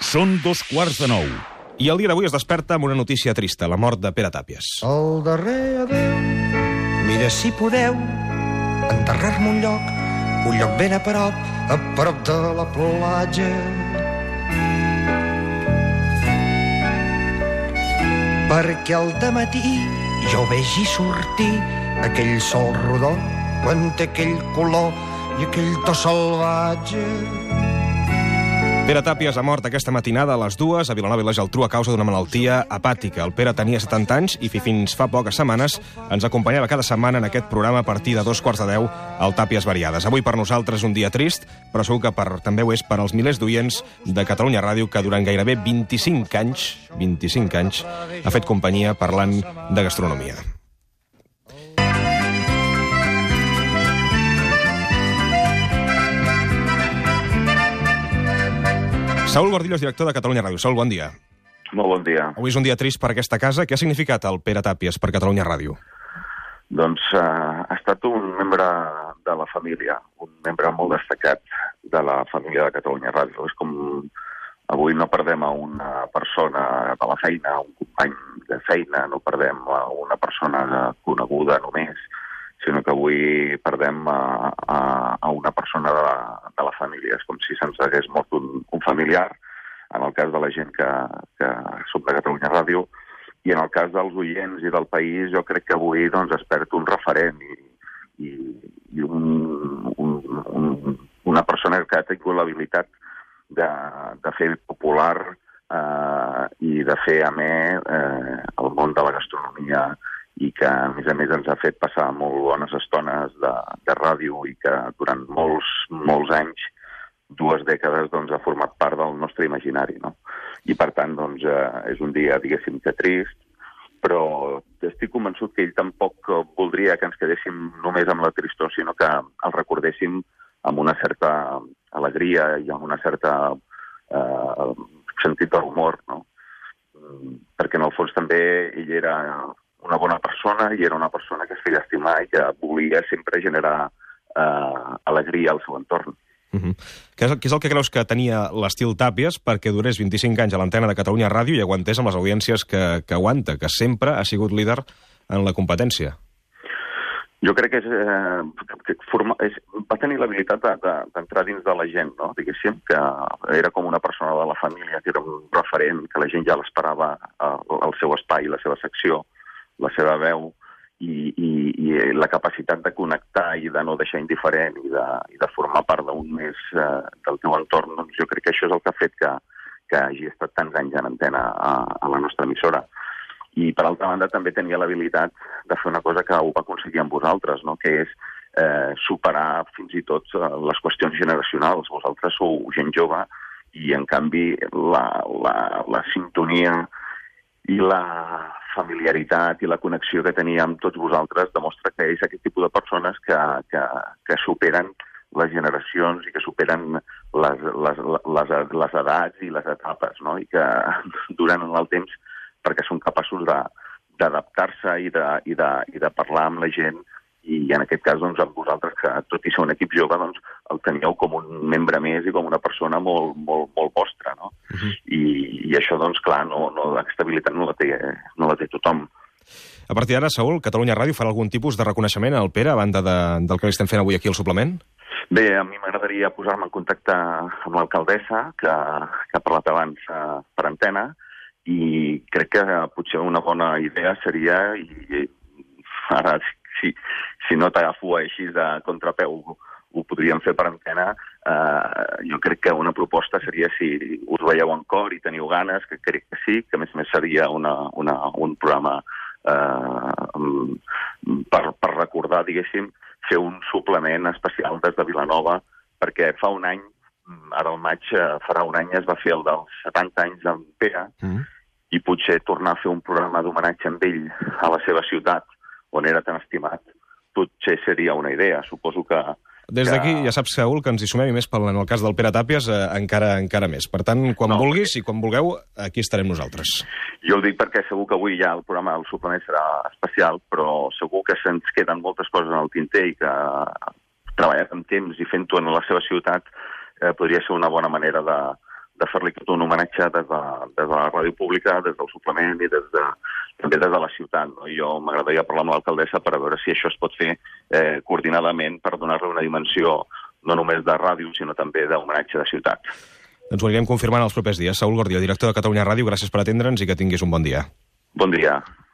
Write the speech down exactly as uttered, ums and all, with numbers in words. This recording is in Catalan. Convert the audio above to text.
Són dos quarts de nou. I el dia d'avui es desperta amb una notícia trista, la mort de Pere Tàpies. El darrer adeu, mira si podeu enterrar-me un lloc, un lloc ben a prop, a prop de la platja. Perquè al dematí jo vegi sortir aquell sol rodó quan té aquell color i aquell to salvatge. Pere Tàpies ha mort aquesta matinada a les dues a Vilanova i la Geltrú a causa d'una malaltia hepàtica. El Pere tenia setanta anys i fins fa poques setmanes ens acompanyava cada setmana en aquest programa a partir de dos quarts de deu al Tàpies Variades. Avui per nosaltres un dia trist, però segur que per, també ho és per als milers d'oients de Catalunya Ràdio que durant gairebé vint-i-cinc anys, vint-i-cinc anys, ha fet companyia parlant de gastronomia. Saúl Gordillos, director de Catalunya Ràdio. Saúl, bon dia. Molt bon dia. Avui és un dia trist per aquesta casa. Què ha significat el Pere Tàpies per Catalunya Ràdio? Doncs uh, ha estat un membre de la família, un membre molt destacat de la família de Catalunya Ràdio. És com avui no perdem a una persona de la feina, un company de feina, no perdem a una persona coneguda només, sinó que avui perdem a, a, a una persona de la, de la família. És com si se'ns hagués mort un, un familiar, en el cas de la gent que, que som de Catalunya Ràdio, i en el cas dels oients i del país, jo crec que avui doncs, es perd un referent i, i, i un, un, un, una persona que ha tingut l'habilitat de, de fer popular eh, i de fer amè eh, el món de la gastronomia, i que, a més a més, ens ha fet passar molt bones estones de, de ràdio i que durant molts, molts anys, dues dècades, doncs, ha format part del nostre imaginari, no? I, per tant, doncs, eh, és un dia, diguéssim, que trist, però estic convençut que ell tampoc voldria que ens quedéssim només amb la tristor, sinó que el recordéssim amb una certa alegria i amb una certa eh, sentit de l'humor, no? Perquè, en el fons, també ell era una bona persona i era una persona que es feia estimar i que volia sempre generar eh, alegria al seu entorn. Uh-huh. Què és, què és el que creus que tenia l'estil Tàpies perquè durés vint-i-cinc anys a l'antena de Catalunya Ràdio i aguantés amb les audiències que, que aguanta, que sempre ha sigut líder en la competència? Jo crec que, és, eh, que forma, és, va tenir l'habilitat d'entrar de, de, dins de la gent, no? Diguéssim, que era com una persona de la família, que era un referent, que la gent ja l'esperava al seu espai, la seva secció, la seva veu i, i, i la capacitat de connectar i de no deixar indiferent i de, i de formar part d'un més eh, del teu entorn, doncs jo crec que això és el que ha fet que, que hagi estat tants anys en antena a, a la nostra emissora. I, per altra banda, també tenia l'habilitat de fer una cosa que ho va aconseguir amb vosaltres, no? Que és eh, superar fins i tot eh, les qüestions generacionals. Vosaltres sou gent jove i, en canvi, la, la, la sintonia i la familiaritat i la connexió que tenia amb tots vosaltres demostra que és aquest tipus de persones que, que, que superen les generacions i que superen les, les, les, les edats i les etapes, no? I que duren el temps perquè són capaços d'adaptar-se i, de, i, de, i de parlar amb la gent i en aquest cas doncs, amb vosaltres, que tot i ser un equip jove, doncs, el teníeu com un membre més i com una persona molt, molt, molt vostra, no? Uh-huh. I, I això, doncs, clar, no, no, l'estabilitat no la té, no la té tothom. A partir d'ara, Saúl, Catalunya Ràdio farà algun tipus de reconeixement al Pere, a banda de, del que li estem fent avui aquí al suplement? Bé, a mi m'agradaria posar-me en contacte amb l'alcaldessa, que, que ha parlat abans uh, per antena, i crec que uh, potser una bona idea seria, i, i ara si, si no t'agafo així de contrapeu, ho podríem fer per antena, eh, jo crec que una proposta seria si us veieu en cor i teniu ganes, que crec que sí, que a més a més seria una, una, un programa eh, per, per recordar, diguéssim, fer un suplement especial des de Vilanova, perquè fa un any, ara al maig farà un any, es va fer el dels setanta anys d'en Pere, mm. i potser tornar a fer un programa d'homenatge amb ell a la seva ciutat, on era tan estimat, potser seria una idea. Suposo que... Des d'aquí, ja saps, Saúl, que ens hi sumem, i més en el cas del Pere Tàpies, eh, encara encara més. Per tant, quan no, vulguis i quan vulgueu, aquí estarem nosaltres. Jo ho dic perquè segur que avui ja el programa del suplement serà especial, però segur que se'ns queden moltes coses en el tinter i que treballat amb temps i fent-ho en la seva ciutat eh, podria ser una bona manera de, de fer-li tot un homenatge des de, des de la ràdio pública, des del suplement i des de, també des de la ciutat. No? I jo m'agradaria parlar amb l'alcaldessa per a veure si això es pot fer eh, coordinadament per donar-li una dimensió no només de ràdio, sinó també d'homenatge de ciutat. Doncs ho anirem confirmant els propers dies. Saúl Gordió, director de Catalunya Ràdio, gràcies per atendre'ns i que tinguis un bon dia. Bon dia.